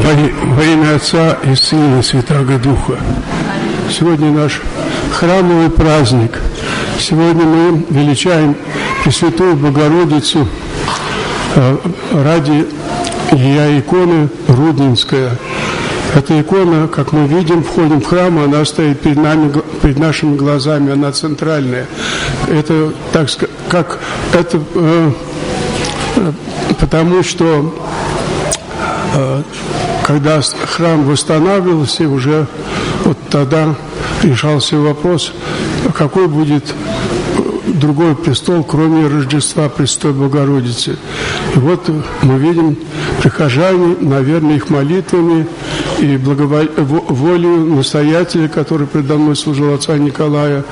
Во имя Отца и Сына и Святаго Духа. Сегодня наш храмовый праздник. Сегодня мы величаем Пресвятую Богородицу ради ее иконы Рудненская. Эта икона, как мы видим, входим в храм, она стоит перед нами, перед нашими глазами, она центральная. Это, так сказать, как это, потому что когда храм восстанавливался, уже вот тогда решался вопрос, какой будет другой престол, кроме Рождества Престой Богородицы. И вот мы видим, прихожане, наверное, их молитвами и волею настоятеля, который предо мной служил, отца Николая,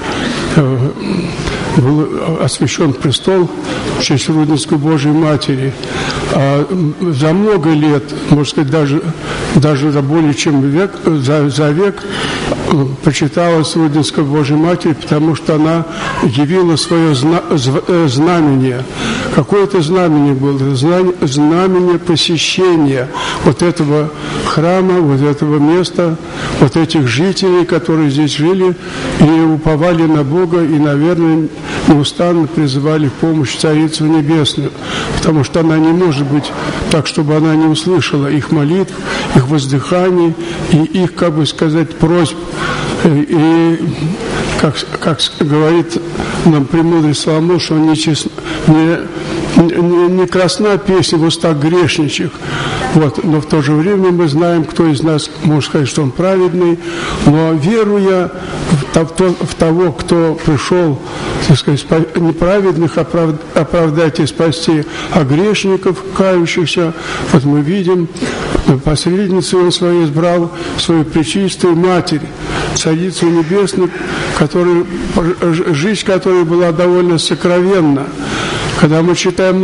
был освящен престол в честь Рудненской Божией Матери. А за много лет, можно сказать, даже за более чем век, за век почиталась Рудненской Божией Матери, потому что она явила свое знамение. Какое это знамение было? Знамение посещения вот этого храма, вот этого места, вот этих жителей, которые здесь жили и уповали на Бога, и, наверное, неустанно призывали помощь Царицу Небесную, потому что она не может быть так, чтобы она не услышала их молитв, их воздыханий и их, как бы сказать, просьб. И как говорит нам премудрый Соломон, что не красна песня в устах грешничих. Вот. Но в то же время мы знаем, кто из нас может сказать, что он праведный, но веруя в того, кто пришел, так сказать, неправедных оправдать и спасти, а грешников, кающихся, вот мы видим, посредницей он свою избрал свою пречистую Матерь, Царицу Небесную, жизнь которой была довольно сокровенна. Когда мы читаем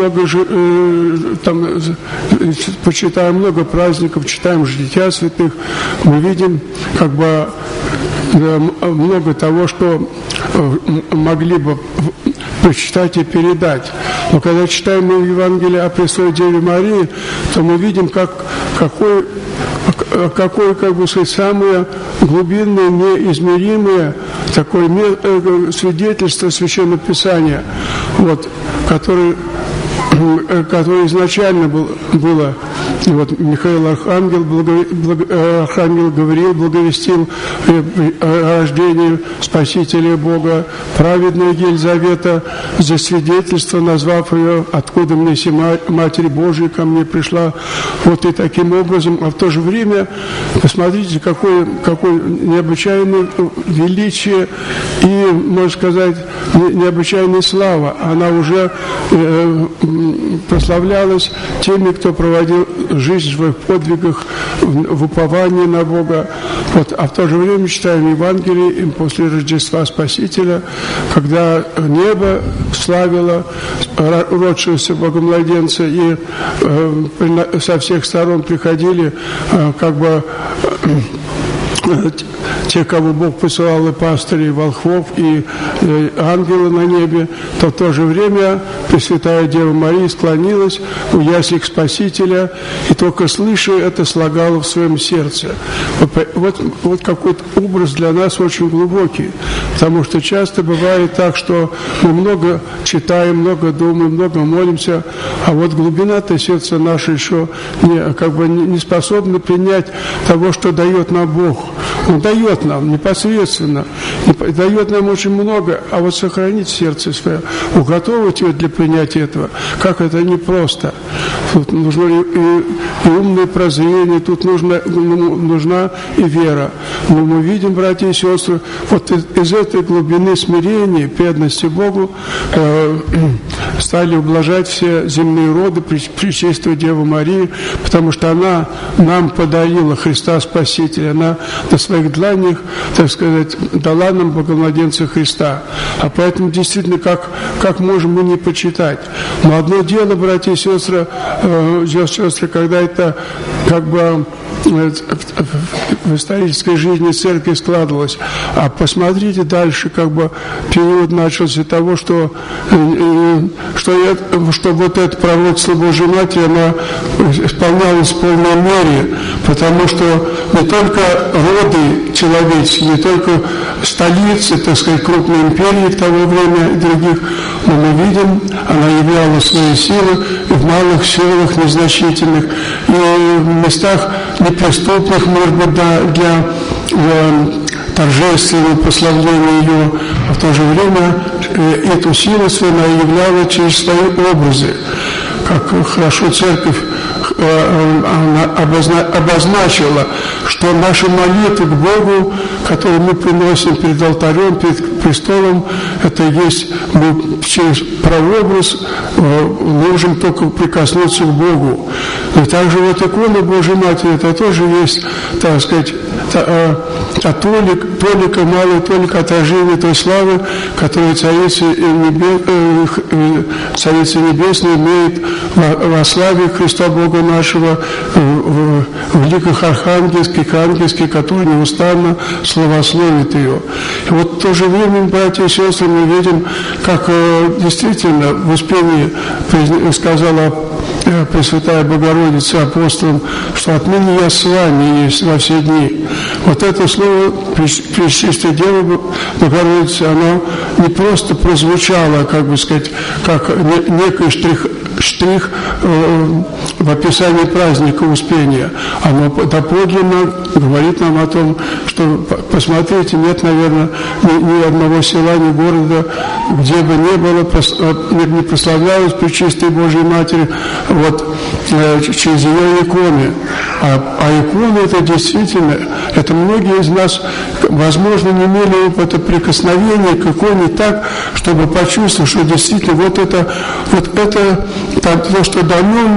почитаем много праздников, читаем жития святых, мы видим как бы много того, что могли бы прочитать и передать. Но когда читаем мы Евангелие о Пресвятой Деве Марии, то мы видим, какое, как бы сказать, самое глубинное, неизмеримое такое свидетельство Священного Писания, вот, которое изначально было. И вот Михаил Архангел Гавриил благовестил о рождении Спасителя Бога, праведная Елизавета за свидетельство, назвав ее, откуда мне сия Матерь Божия ко мне пришла. Вот и таким образом, а в то же время, посмотрите, какое необычайное величие и, можно сказать, необычайная слава. Она уже прославлялась теми, кто проводил жизнь в своих подвигах, в уповании на Бога. Вот. А в то же время читаем Евангелие после Рождества Спасителя, когда небо славило родившегося Богомладенца, и со всех сторон приходили как бы те, кого Бог посылал, и пастырей, и волхвов, и ангелы на небе, то в то же время Пресвятая Дева Мария склонилась у яслик Спасителя, и только слыша это слагала в своем сердце. Вот какой-то образ для нас очень глубокий, потому что часто бывает так, что мы много читаем, много думаем, много молимся, а вот глубина-то сердца наше еще не способна принять того, что дает нам Бог. Он дает нам непосредственно, дает нам очень много, а вот сохранить сердце свое, уготовить его для принятия этого, как это непросто. Тут нужно и умное прозрение, тут нужна и вера. Но мы видим, братья и сестры, вот из этой глубины смирения, преданности Богу стали ублажать все земные роды Пречистую Деву Марию, потому что она нам подарила Христа Спасителя, она до своей своих дланях, так сказать, дала нам Богомладенца Христа. А поэтому действительно, как можем мы не почитать? Но одно дело, братья и сестры, когда это как бы в исторической жизни церкви складывалось. А посмотрите дальше, как бы период начался того, что вот это пророчество Божьей Матери, оно исполнялось в полной мере, потому что не только роды человеческие, не только столицы, так сказать, крупной империи того времени и других, но мы видим, она являла свои силы и в малых селах незначительных, и в местах неприступных, может быть, для торжественного прославления ее, а в то же время эту силу свою она являла через свои образы. Как хорошо церковь обозначила, что наши молитвы к Богу, которые мы приносим перед алтарем, перед престолом, это есть мы через прообраз можем только прикоснуться к Богу. И также вот икона Божьей Матери, это тоже есть, так сказать, малая толика отражения той славы, которую Царица Небесная имеет во славе Христа Бога нашего, в ликах архангельских, ангельских, которые неустанно славословят ее. И вот в то же время, братья и сестры, мы видим, как действительно в Успении сказала Пресвятая Богородица апостолам, что отныне я с вами есть во все дни. Вот это слово Пречистой Девы Богородицы, оно не просто прозвучало, как бы сказать, как некий штрих в описании праздника Успения. Оно доподлинно говорит нам о том, что, посмотрите, нет, наверное, ни одного села, ни города, где бы не прославлялась Пречистой Божьей Матери вот через ее иконы. А иконы это действительно, это многие из нас, возможно, не имели опыта прикосновения к иконе так, чтобы почувствовать, что действительно вот это то, что дано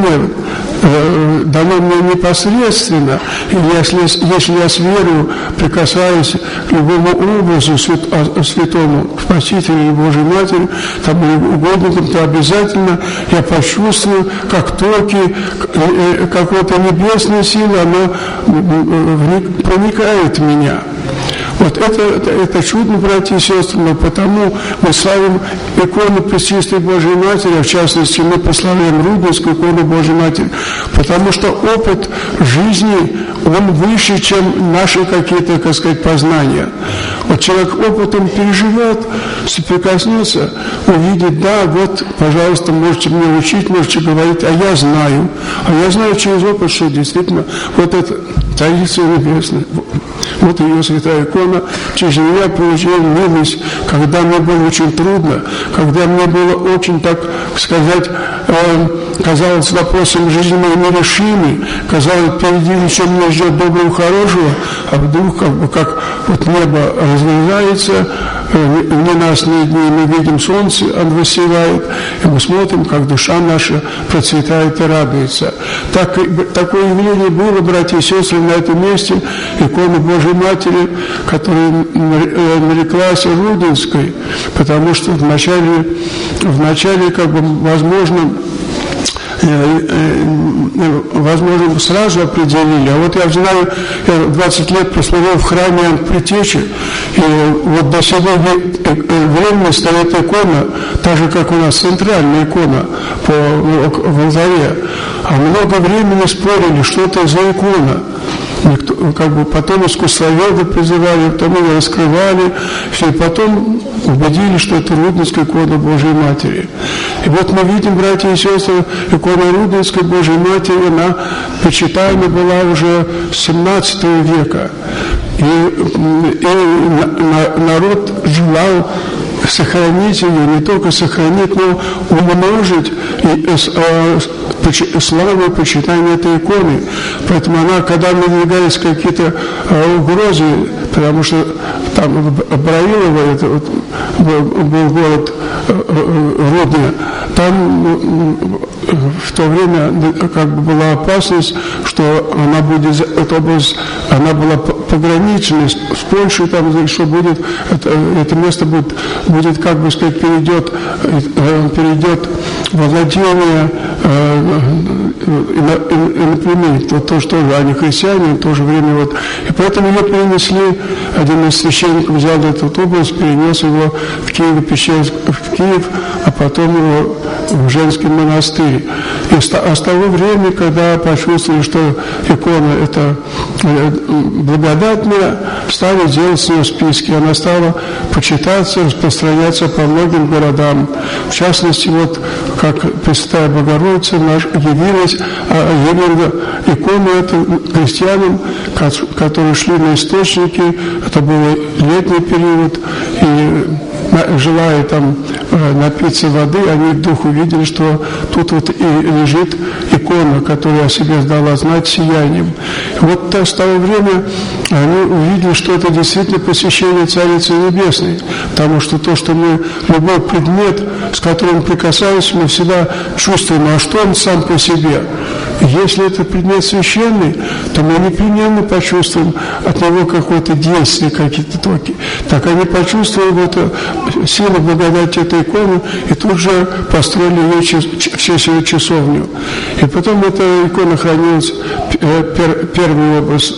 мне непосредственно, или если я с верою прикасаюсь к любому образу святому Спасителю и Божьей Матери, тому угодникам, то обязательно я почувствую, как токи, какой-то небесной силы, оно проникает в меня. Вот это чудно, братья и сестры, но потому мы славим икону Пречистой Божьей Матери, а в частности мы прославляем Рудненскую икону Божьей Матери, потому что опыт жизни, он выше, чем наши какие-то, так сказать, познания. Вот человек опытом переживет, соприкоснется, увидит, да, вот, пожалуйста, можете мне учить, можете говорить, а я знаю через опыт, что действительно вот это Царица Небесная, вот ее святая икона, через меня получил милость, когда мне было очень трудно, когда мне было очень, так сказать, казалось, вопросом жизни моей нерешимый, казалось, впереди ничего не ждет доброго, хорошего, а вдруг как вот небо разрезается, ни нас, ни дней, мы видим солнце, оно воссияет, и мы смотрим, как душа наша процветает и радуется. Такое явление было, братья и сестры, на этом месте, икона Божьей Матери, которая нареклась Рудненской, потому что вначале как бы, возможно, сразу определили. А вот я знаю, я 20 лет прослужил в храме Предтечи, и вот до сего времени стоит икона, так же, как у нас центральная икона в алтаре. А много времени спорили, что это за икона. Как бы потом искусствоведы призывали, потом ее раскрывали, все, и потом убедили, что это Рудненская икона Божьей Матери. И вот мы видим, братья и сестры, икона Рудненской Божьей Матери, она почитаема была уже с 17 века. И народ желал сохранить ее, не только сохранить, но умножить славу и почитание этой иконы. Поэтому она, когда надвигались какие-то угрозы, потому что там Браилово, это вот, был город Рудня, там в то время как бы была опасность, что она будет, эта область, она была пограничной с Польшей, там, что будет, это место будет, как бы сказать, перейдет во владение иноплеменников, вот то, что они христиане, в то же время вот, и поэтому ее перенесли, один из священников взял этот область, перенес его в Киев, а потом его в женский монастырь. И с того времени, когда почувствовали, что икона это благодатная, стали делать с нее списки, она стала почитаться, распространяться по многим городам. В частности, вот как Пресвятая Богородица явилась, именно икона это крестьянам, которые шли на источники, это был летний период, и желая там напиться воды, они вдруг увидели, что тут вот и лежит икона, которая о себе дала знать сиянием. И вот с того времени они увидели, что это действительно посвящение Царицы Небесной, потому что то, что мы, любой предмет, с которым прикасаемся, мы всегда чувствуем, а что он сам по себе. Если это предмет священный, то мы непременно почувствуем от него какое-то действие, какие-то токи. Так они почувствовали эту силу благодати этой иконы и тут же построили ее в честь ее часовню. И потом эта икона хранилась, первый образ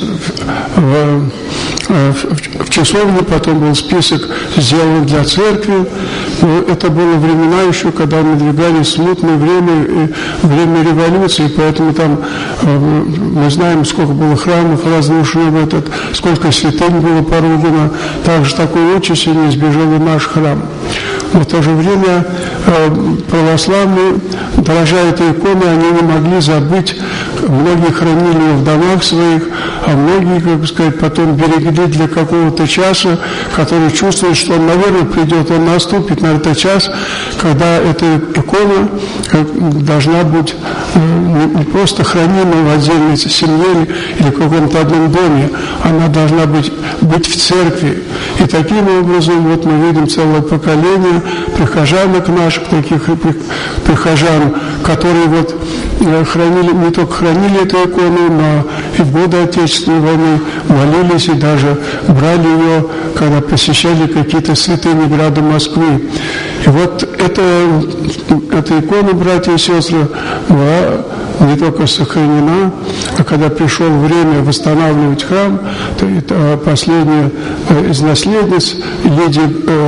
в часовне, потом был список сделан для церкви. Но это было времена еще, когда надвигались смутное время, время революции, поэтому там мы знаем, сколько было храмов разрушено, сколько святынь было поругано. Также такой участи не избежал и наш храм. Но в то же время православные, дорожа этой иконы, они не могли забыть, многие хранили ее в домах своих, а многие, как бы сказать, потом берегли для какого-то часа, который чувствует, что он, наверное, придет, он наступит на этот час, когда эта икона должна быть не просто хранима в отдельной семье или в каком-то одном доме, она должна быть в церкви. И таким образом вот мы видим целое поколение прихожанок наших, таких прихожан, которые вот хранили, не только хранили эту икону, но и в годы Отечественной войны молились и даже брали ее, когда посещали какие-то святыни града Москвы. И вот эта икона, братья и сестры, была не только сохранена, а когда пришло время восстанавливать храм, то это последняя из наследниц, Лидия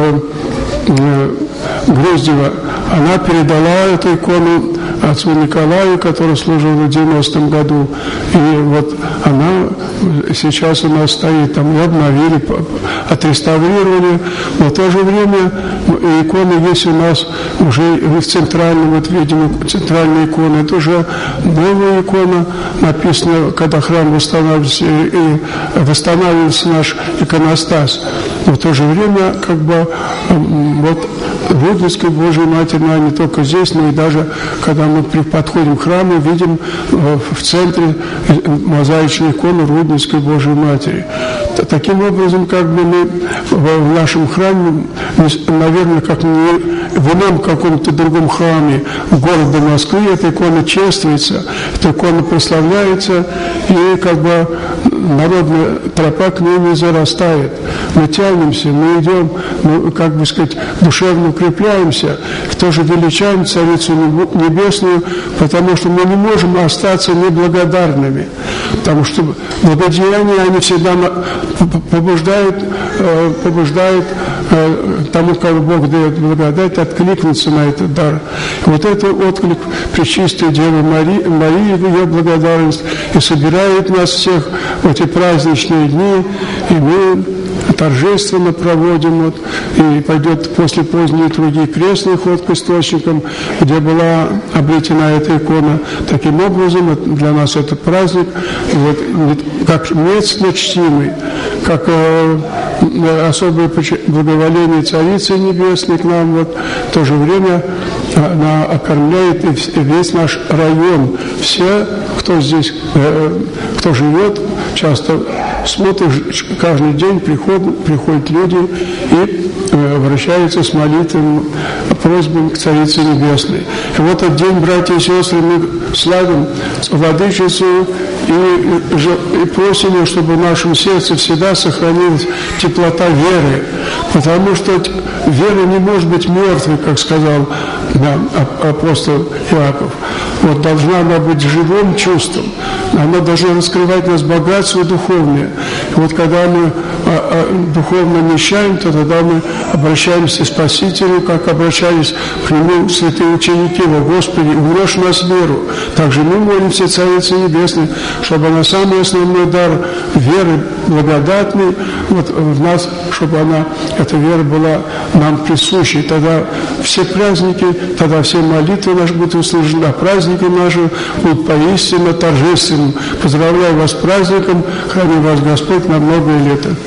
Груздева, она передала эту икону отцу Николаю, который служил в 90-м году. И вот она сейчас у нас стоит, там и обновили, отреставрировали. Но в то же время икона есть у нас уже в центральном, вот видимо, центральная икона. Это уже новая икона, написано, когда храм восстанавливался, и восстанавливался наш иконостас. Но в то же время, как бы, вот Рудненской Божией Матери, она не только здесь, но и даже когда мы подходим к храму, видим в центре мозаичную икону Рудненской Божией Матери. Таким образом, как бы мы в нашем храме, наверное, как не в ином каком-то другом храме города Москвы, эта икона чествуется, эта икона прославляется, и как бы народная тропа к ней не зарастает. Мы тянемся, мы идем, мы, как бы сказать, душевно укрепляемся, тоже величаем Царицу Небесную, потому что мы не можем остаться неблагодарными, потому что благодеяния, они всегда побуждают тому, кому Бог дает благодать, откликнуться на этот дар. И вот это отклик Пречистой Девы Марии в ее благодарность и собирает нас всех в эти праздничные дни, и мы торжественно проводим, вот, и пойдет после поздней литургии крестный ход к источникам, где была облечена эта икона. Таким образом, для нас этот праздник, вот, как местно чтимый, как особое благоволение Царицы Небесной к нам, вот, в то же время она окормляет и весь наш район. Все, кто здесь, кто живет, часто смотрят, каждый день приходят люди и обращаются с молитвами, просьбами к Царице Небесной. И в этот день, братья и сестры, мы славим Владычицу и просим ее, чтобы в нашем сердце всегда сохранилась теплота веры, потому что вера не может быть мертвой, как сказал апостол Иаков. Вот должна она быть живым чувством, она должна раскрывать нас богатство духовное. И вот когда мы духовно нищаем, то тогда мы обращаемся к Спасителю, как обращались к Нему святые ученики его: Господи, умножь в нас веру. Также мы молимся Царице Небесной, чтобы она самый основной дар веры благодатный вот в нас, чтобы эта вера была нам присущей. Тогда все праздники, тогда все молитвы наши будут услышаны, а праздники наши будут поистине торжественным. Поздравляю вас с праздником, храни вас Господь на многое лето.